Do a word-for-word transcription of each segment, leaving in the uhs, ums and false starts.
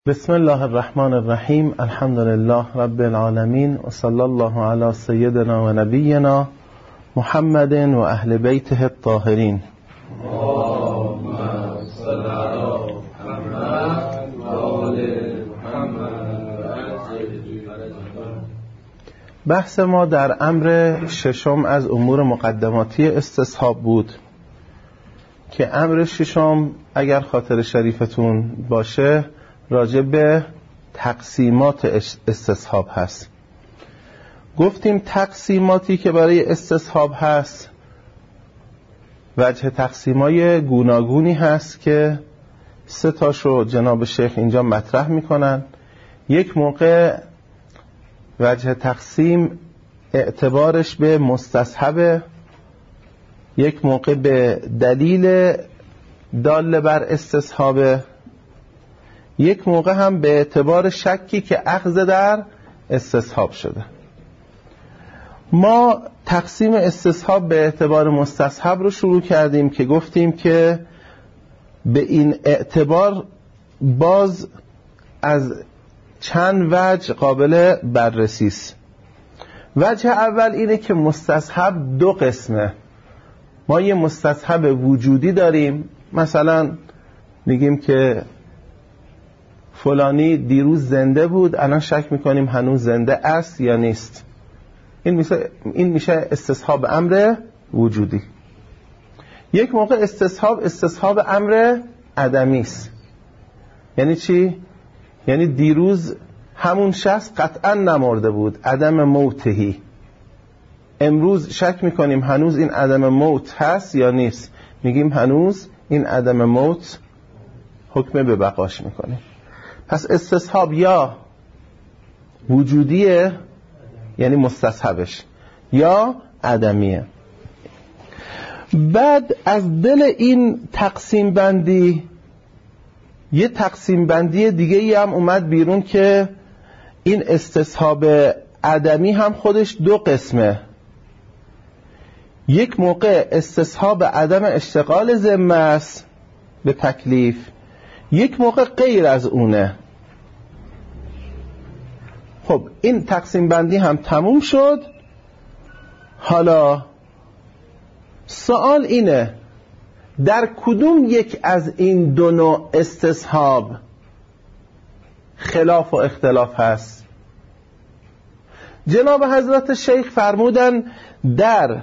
بسم الله الرحمن الرحیم. الحمد لله رب العالمین و صلی الله علی سیدنا و نبینا محمد و اهل بیته الطاهرین. بحث ما در امر ششم از امور مقدماتی استصحاب بود که امر ششم اگر خاطر شریفتون باشه راجع به تقسیمات استصحاب هست. گفتیم تقسیماتی که برای استصحاب هست وجه تقسیمای گوناگونی هست که سه تاشو جناب شیخ اینجا مطرح میکنن. یک موقع وجه تقسیم اعتبارش به مستصحب، یک موقع به دلیل دال بر استصحاب، یک موقع هم به اعتبار شکی که اخذ در استصحاب شده. ما تقسیم استصحاب به اعتبار مستصحب رو شروع کردیم که گفتیم که به این اعتبار باز از چند وجه قابل بررسی است. وجه اول اینه که مستصحب دو قسمه. ما یه مستصحب وجودی داریم، مثلا میگیم که فلانی دیروز زنده بود، الان شک میکنیم هنوز زنده است یا نیست. این میشه این میشه استصحاب امر وجودی. یک موقع استصحاب استصحاب امر عدمی است. یعنی چی؟ یعنی دیروز همون شخص قطعا نمرده بود، عدم موتهی. امروز شک میکنیم هنوز این عدم موت هست یا نیست، میگیم هنوز این عدم موت حکم به بقاش میکنیم. پس استصحاب یا وجودیه یعنی مستصحبش، یا عدمیه. بعد از دل این تقسیم بندی یه تقسیم بندی دیگه ای هم اومد بیرون که این استصحاب عدمی هم خودش دو قسمه. یک موقع استصحاب عدم اشتغال ذمه است به تکلیف، یک موقع غیر از اونه. خب این تقسیم بندی هم تموم شد. حالا سوال اینه در کدوم یک از این دو نوع استصحاب خلاف و اختلاف هست؟ جناب حضرت شیخ فرمودن در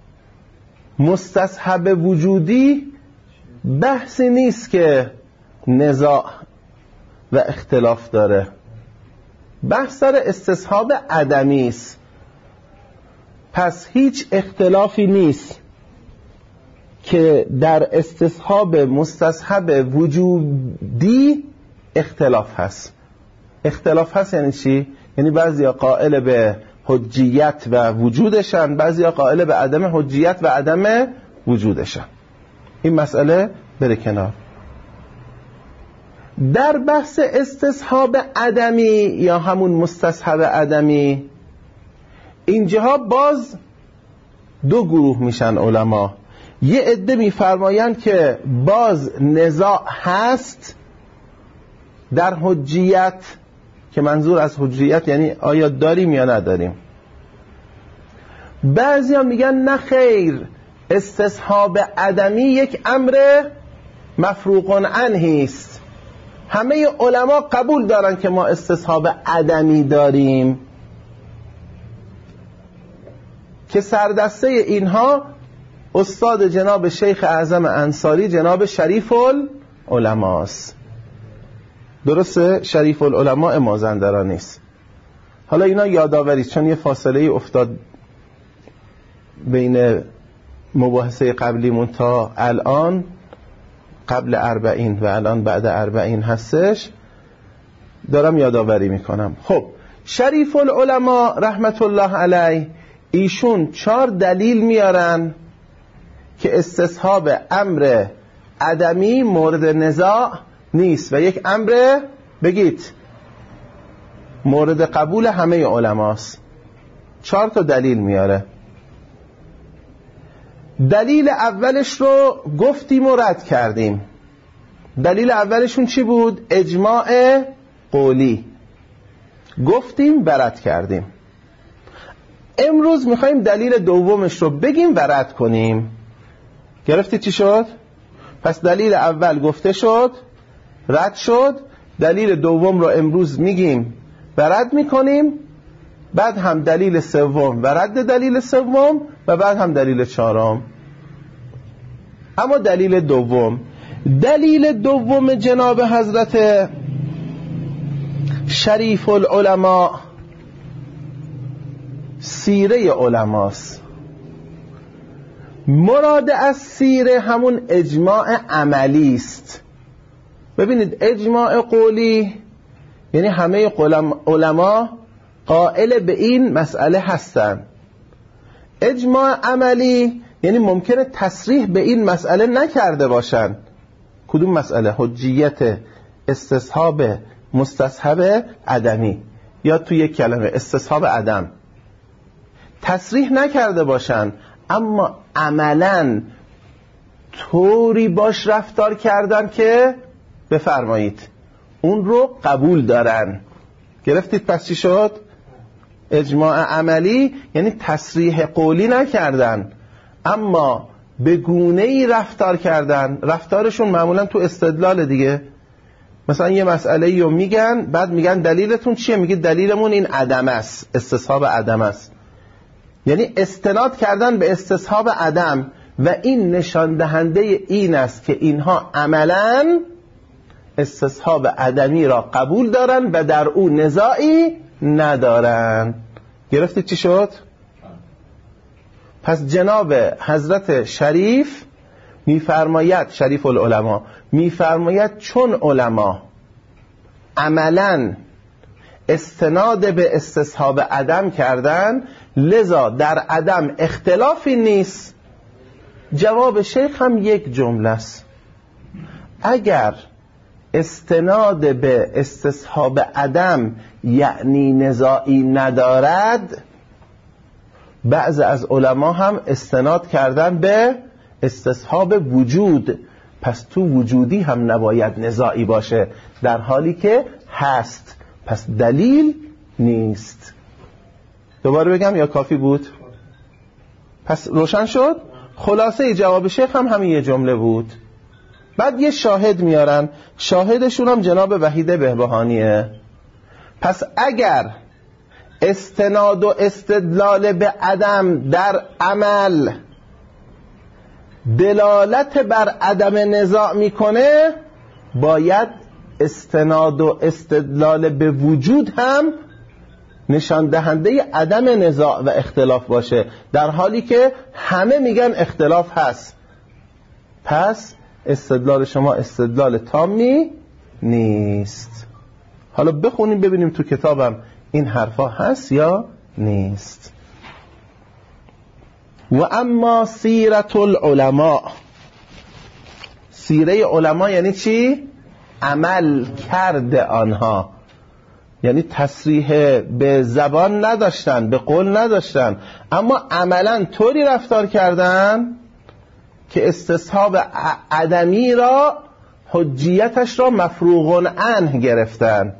مستصحب وجودی بحثی نیست که نزاع و اختلاف داره، بحث سر استصحاب عدمی است. پس هیچ اختلافی نیست که در استصحاب مستصحب وجودی اختلاف هست. اختلاف هست یعنی چی؟ یعنی بعضیا قائل به حجیت و وجودشن، بعضیا قائل به عدم حجیت و عدم وجودشن. این مسئله بره کنار. در بحث استصحاب عدمی یا همون مستصحب عدمی اینجاها باز دو گروه میشن علما. یه عده میفرمایند که باز نزاع هست در حجیت، که منظور از حجیت یعنی آیا داریم یا نداریم. بعضی ها میگن نه خیر، استصحاب عدمی یک امر مفروغ عنه است. همه علما قبول دارن که ما استصحاب عدمی داریم، که سردسته اینها استاد جناب شیخ اعظم انصاری جناب شریف العلماء است. درسته؟ شریف العلماء مازندران نیست. حالا اینا یادآوری، چون یه فاصله افتاد بین مباحثه قبلیمون تا الان، قبل اربعین و الان بعد اربعین هستش، دارم یادآوری میکنم. خب شریف العلماء رحمت الله علیه ایشون چهار دلیل میارن که استصحاب امر عدمی مورد نزاع نیست و یک امر بگید مورد قبول همه علماست. چهار تا دلیل میاره. دلیل اولش رو گفتیم و رد کردیم. دلیل اولشون چی بود؟ اجماع قولی گفتیم و رد کردیم. امروز میخوایم دلیل دومش رو بگیم و رد کنیم. گرفتی چی شد؟ پس دلیل اول گفته شد، رد شد. دلیل دوم رو امروز میگیم و رد میکنیم، بعد هم دلیل سوم و رد دلیل سوم و بعد هم دلیل چهارم. اما دلیل دوم، دلیل دوم جناب حضرت شریف العلماء سیره علماست. مراد از سیره همون اجماع عملی است. ببینید اجماع قولی یعنی همه علما قائل به این مسئله هستن. اجماع عملی یعنی ممکنه تصریح به این مسئله نکرده باشن. کدوم مسئله؟ حجیت استصحاب مستصحب عدمی، یا توی یک کلمه استصحاب عدم تصریح نکرده باشن، اما عملاً طوری باش رفتار کردن که بفرمایید اون رو قبول دارن. گرفتید پس چی شد؟ اجماع عملی یعنی تصریح قولی نکردن، اما به گونه‌ای رفتار کردن. رفتارشون معمولاً تو استدلال دیگه. مثلا یه مسئله رو میگن، بعد میگن دلیلتون چیه؟ میگه دلیلمون این عدم است، استصحاب عدم است. یعنی استناد کردن به استصحاب عدم و این نشان دهنده این است که اینها عملاً استصحاب عدمی را قبول دارن و در او نزاعی ندارن. گرفتید چی شد؟ پس جناب حضرت شریف میفرماید، شریف العلماء میفرماید چون علما عملاً استناد به استصحاب عدم کردن، لذا در عدم اختلافی نیست. جواب شیخ هم یک جمله است. اگر استناد به استصحاب عدم یعنی نزاعی ندارد، بعض از علما هم استناد کردن به استصحاب وجود، پس تو وجودی هم نباید نزاعی باشه، در حالی که هست، پس دلیل نیست. دوباره بگم یا کافی بود؟ پس روشن شد؟ خلاصه جواب شیخ هم همین یه جمله بود. بعد یه شاهد میارن، شاهدشون هم جناب وحید بهبهانیه. پس اگر استناد و استدلال به عدم در عمل دلالت بر عدم نزاع میکنه، باید استناد و استدلال به وجود هم نشان دهنده عدم نزاع و اختلاف باشه، در حالی که همه میگن اختلاف هست. پس استدلال شما استدلال تامی نیست. حالا بخونیم ببینیم تو کتابم این حرفا هست یا نیست. و اما سیرت العلماء، سیره علما یعنی چی؟ عمل کرده آنها، یعنی تصریح به زبان نداشتن، به قول نداشتن، اما عملا طوری رفتار کردن که استصحاب عدمی را، حجیتش را مفروغ عنه گرفتن.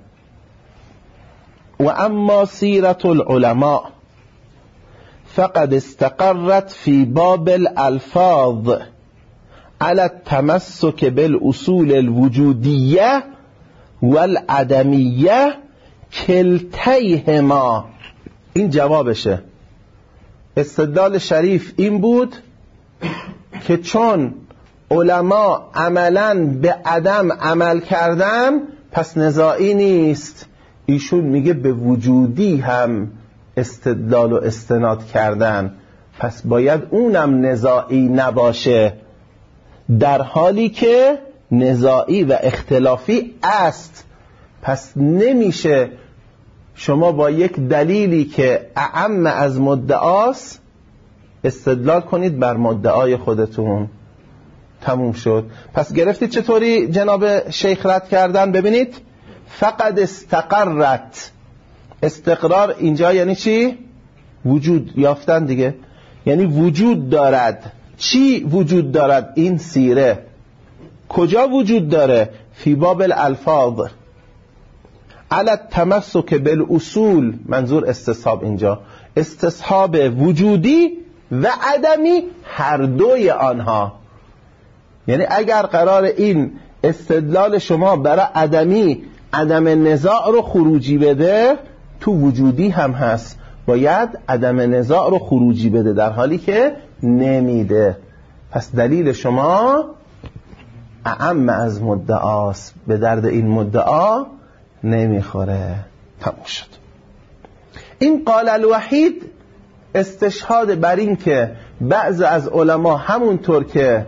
و اما سیرت العلماء فقد استقرت في باب الالفاظ على التمسك بالاصول الوجودية والعدمية كلتيهما. این جوابشه. استدلال شریف این بود که چون علما عملاً به عدم عمل کردن، پس نزاعی نیست. ایشون میگه به وجودی هم استدلال و استناد کردن، پس باید اونم نزاعی نباشه، در حالی که نزاعی و اختلافی است. پس نمیشه شما با یک دلیلی که اعم از مدعاست استدلال کنید بر مدعای خودتون. تموم شد. پس گرفتید چطوری جناب شیخ رد کردن؟ ببینید فقد استقرت، استقرار اینجا یعنی چی؟ وجود یافتن دیگه، یعنی وجود دارد. چی وجود دارد؟ این سیره. کجا وجود داره؟ فی باب الالفاظ، علی التمسک بالاصول، منظور استصحاب اینجا استصحاب وجودی و عدمی هر دوی آنها. یعنی اگر قرار این استدلال شما برای عدمی عدم نزاع رو خروجی بده، تو وجودی هم هست باید عدم نزاع رو خروجی بده، در حالی که نمیده. پس دلیل شما اعم از مدعاست، به درد این مدعا نمیخوره. تموم شد. این قال الوحید استشهاد بر این که بعض از علما همونطور که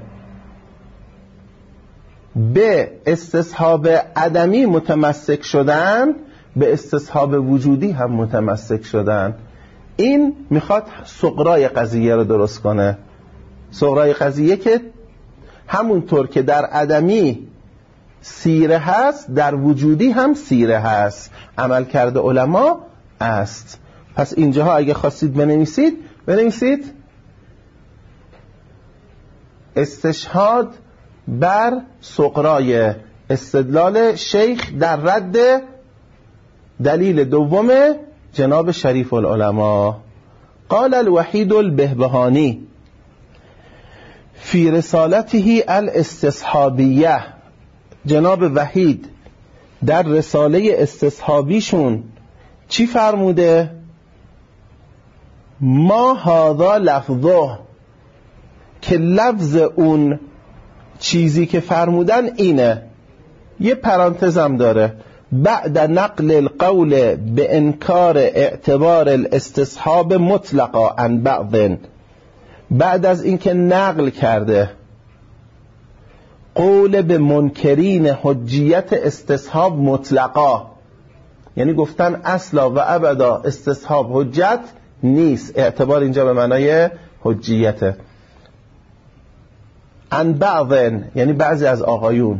به استصحاب عدمی متمسک شدن به استصحاب وجودی هم متمسک شدن. این میخواد سغرای قضیه رو درست کنه. سغرای قضیه که همونطور که در عدمی سیره هست در وجودی هم سیره هست، عمل کرده علما است. پس اینجاها اگه خواستید بنویسید بنویسید استشهاد بر سغرای استدلال شیخ در رد دلیل دوم جناب شریف العلماء. قال الوحید البهبهانی فی رسالته الاستصحابیه، جناب وحید در رساله استصحابیشون چی فرموده؟ ما هذا لفظه، که لفظ اون چیزی که فرمودن اینه. یه پرانتزم داره، بعد نقل القول به انکار اعتبار الاستصحاب مطلقا عن بعض، بعد از اینکه نقل کرده قول به منکرین حجیت استصحاب مطلقا، یعنی گفتن اصلا و ابدا استصحاب حجت نیست، اعتبار اینجا به معنای حجیته، عن بعض یعنی بعضی از آقایون.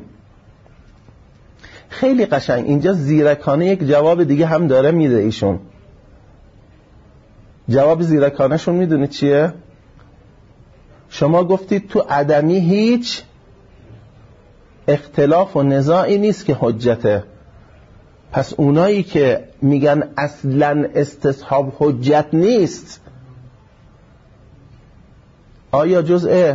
خیلی قشنگ اینجا زیرکانه یک جواب دیگه هم داره میده ایشون. جواب زیرکانه شون میدونید چیه؟ شما گفتید تو عدمی هیچ اختلاف و نزاعی نیست که حجته، پس اونایی که میگن اصلا استصحاب حجت نیست، آیا جزء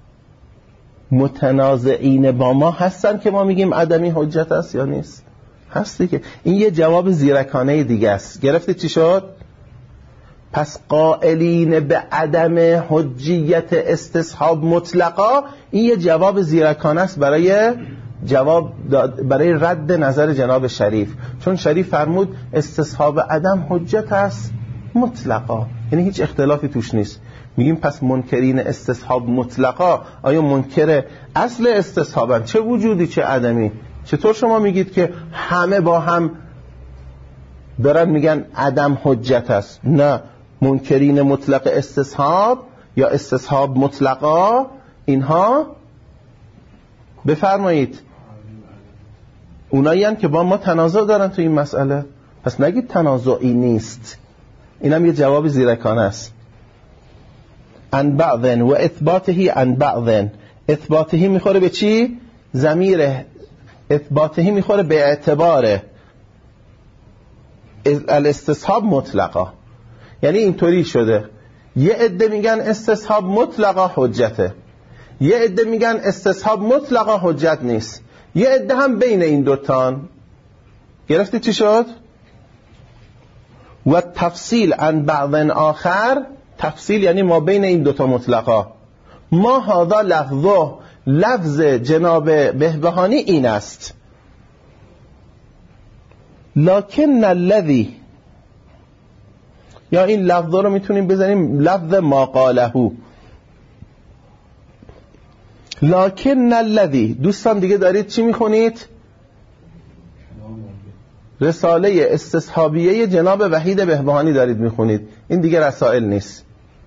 متنازعین با ما هستن که ما میگیم عدمی حجت است یا نیست؟ هستی که این یه جواب زیرکانه دیگه است. گرفتید چی شد؟ پس قائلین به عدم حجیت استصحاب مطلقا، این یه جواب زیرکانه است برای جواب برای رد نظر جناب شریف، چون شریف فرمود استصحاب عدم حجت است مطلقا، یعنی هیچ اختلافی توش نیست. میگیم پس منکرین استصحاب مطلقا آیا منکر اصل استصحابن، چه وجودی چه عدمی؟ چطور شما میگید که همه با هم دارن میگن عدم حجت است؟ نه، منکرین مطلق استصحاب یا استصحاب مطلقا اینها بفرمایید اونایی هستند که با ما تنازع دارن تو این مسئله. پس نگید تنازعی نیست، اینم یه جواب زیرکانه است. عن بعض و اثباته عن بعض، اثباته میخوره به چی؟ ضمیر اثباته میخوره به اعتبار الاستصحاب مطلقا. یعنی اینطوری شده یه عده میگن استصحاب مطلقا حجته، یه عده میگن استصحاب مطلقا حجت نیست، یه عده هم بین این دوتان. گرفتی چی شد؟ و تفصیل عن بعض آخر، تفصیل یعنی ما بین این دوتا مطلقا. ما هذا لفظه، لفظ جناب بهبهانی این است. لکن الذی، یا این لفظ رو میتونیم بزنیم لفظ ما قاله. لکن الذی، دوستان دیگه دارید چی میخونید؟ رساله استصحابیه جناب وحید بهبهانی دارید میخونید، این دیگه رسائل نیست.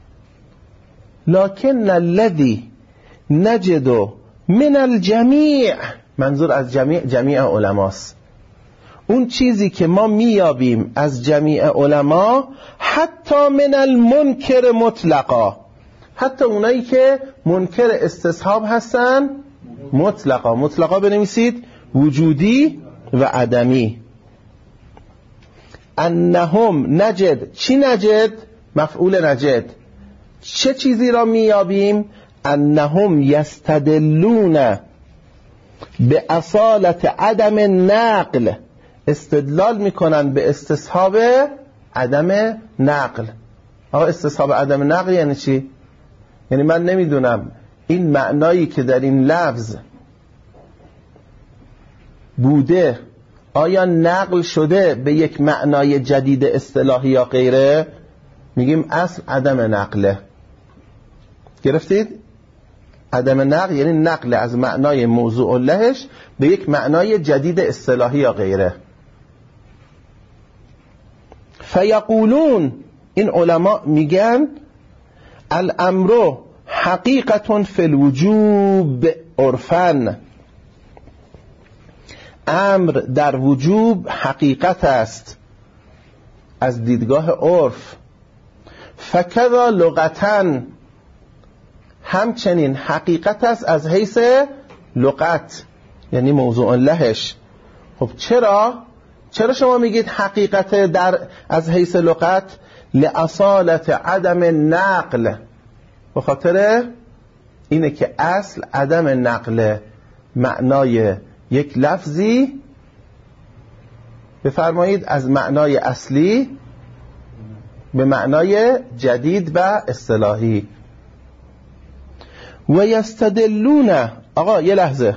لکن الذی نجد من الجمیع، منظور از جمیع جمیع علماست، اون چیزی که ما میابیم از جمیع علما، حتی من المنکر مطلقا، حتی اونایی که منکر استصحاب هستن مطلقا. مطلقا بنویسید وجودی و عدمی. انهم نجد. چی نجد؟ مفعول نجد. چه چیزی را میابیم؟ انهم یستدلون به اصالت عدم نقل، استدلال میکنن به استصحاب عدم نقل. آقا استصحاب عدم نقل یعنی چی؟ یعنی من نمیدونم این معنایی که در این لفظ بوده آیا نقل شده به یک معنای جدید اصطلاحی یا غیره؟ میگیم اصل عدم نقله. گرفتید؟ عدم نقل یعنی نقل از معنای موضوع لهش به یک معنای جدید اصطلاحی یا غیره. فیقولون، این علما میگن الامر حقیقت فی الوجوب عرفاً، امر در وجوب حقیقت است از دیدگاه عرف. فکذا لغتاً، همچنین حقیقت است از حیث لغت یعنی موضوع لهش. خب چرا؟ چرا شما میگید حقیقت در از حیث لغت؟ لأصالت عدم نقل، به خاطر اینه که اصل عدم نقل معنای یک لفظی، بفرمایید از معنای اصلی به معنای جدید و اصطلاحی. و یستدلون، آقا یه لحظه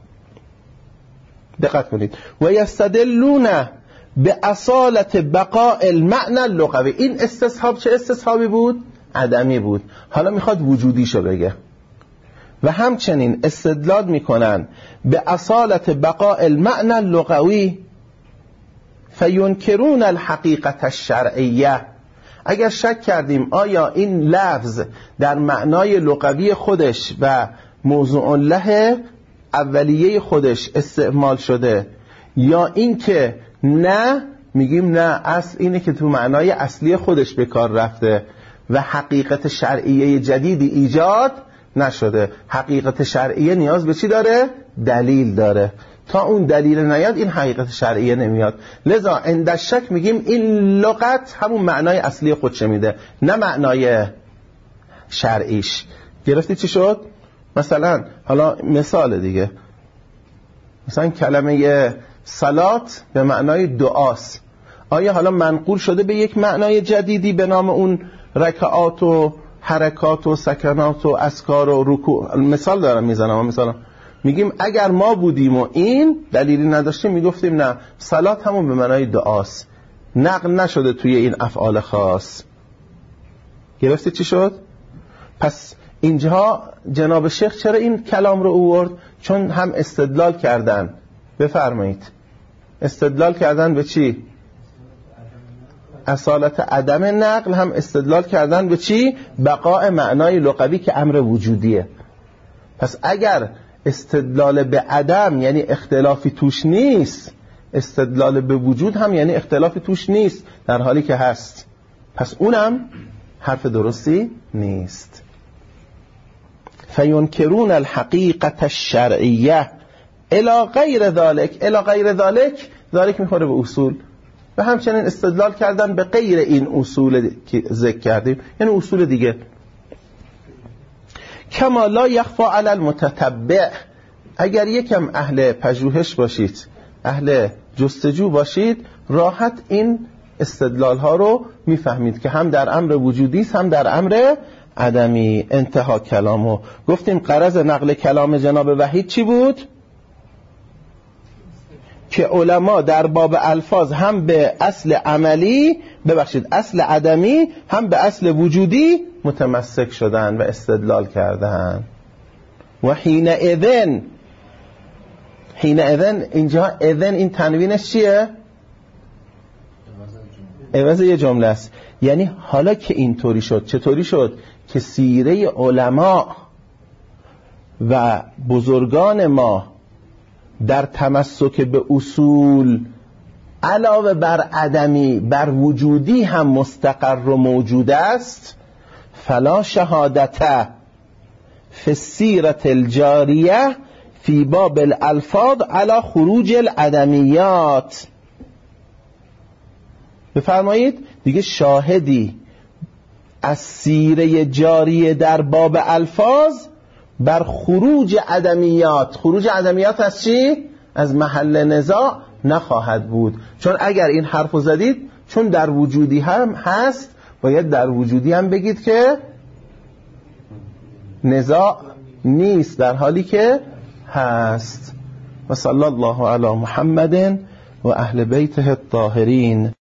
دقت کنید، و یستدلون به اصالت بقاء المعنى اللغوی. این استصحاب چه استصحابی بود؟ عدمی بود. حالا میخواد وجودیشو بگه. و همچنین استدلال میکنن به اصالت بقاء المعنى اللغوی. فینکرون الحقیقت الشرعیه. اگر شک کردیم آیا این لفظ در معنای لغوی خودش و موضوع له اولیه خودش استعمال شده یا این که نه، میگیم نه، اصل اینه که تو معنای اصلی خودش به کار رفته و حقیقت شرعیه جدیدی ایجاد نشده. حقیقت شرعیه نیاز به چی داره؟ دلیل داره. تا اون دلیل نیاد این حقیقت شرعیه نمیاد. لذا عند شک میگیم این لغت همون معنای اصلی خودش میده، نه معنای شرعیش. گرفتی چی شد؟ مثلا حالا مثال دیگه، مثلا کلمه صلات به معنای دعاست. آیا حالا منقول شده به یک معنای جدیدی به نام اون رکعات و حرکات و سکنات و اذکار و رکوع؟ مثال دارم میزنم. مثلا میگیم اگر ما بودیم و این دلیلی نداشتیم میگفتیم نه، صلات همون به معنای دعاست، نقل نشده توی این افعال خاص. گرفتی چی شد؟ پس اینجا جناب شیخ چرا این کلام رو آورد؟ چون هم استدلال کردن، بفرمایید، استدلال کردن به چی؟ اصالت عدم نقل. هم استدلال کردن به چی؟ بقاء معنای لغوی که امر وجودیه. پس اگر استدلال به عدم یعنی اختلافی توش نیست، استدلال به وجود هم یعنی اختلافی توش نیست در حالی که هست. پس اونم حرف درستی نیست. فینکرون الحقیقت الشرعیه الی غیر ذالک. الی غیر ذالک، ذالک میخوره به اصول. و همچنین استدلال کردن به غیر این اصول که ذکر کردیم، یعنی اصول دیگه. کما لا یخفا علی المتتبع. اگر یکم اهل پژوهش باشید، اهل جستجو باشید، راحت این استدلال ها رو میفهمید که هم در امر وجودی است هم در امر عدمی. انتها کلامو گفتیم. غرض نقل کلام جناب وحید چی بود؟ که علما در باب الفاظ هم به اصل عملی، ببخشید اصل عدمی، هم به اصل وجودی متمسک شدن و استدلال کردن. و حین اذن، حین اذن اینجا اذن این تنوینش چیه؟ عوض یه جمله است. یعنی حالا که اینطوری شد، چطوری شد؟ که سیره علما و بزرگان ما در تمسک به اصول علاوه بر عدمی بر وجودی هم مستقر و موجود است. فلا شهادت فی السیرة الجاریه فی باب الالفاظ علی خروج العدمیات. بفرمایید دیگه شاهدی از سیره جاری در باب الفاظ بر خروج عدمیات، خروج عدمیات از چی؟ از محل نزاع نخواهد بود. چون اگر این حرفو زدید چون در وجودی هم هست، باید در وجودی هم بگید که نزاع نیست، در حالی که هست. و صلی الله علی محمد و اهل بیته الطاهرین.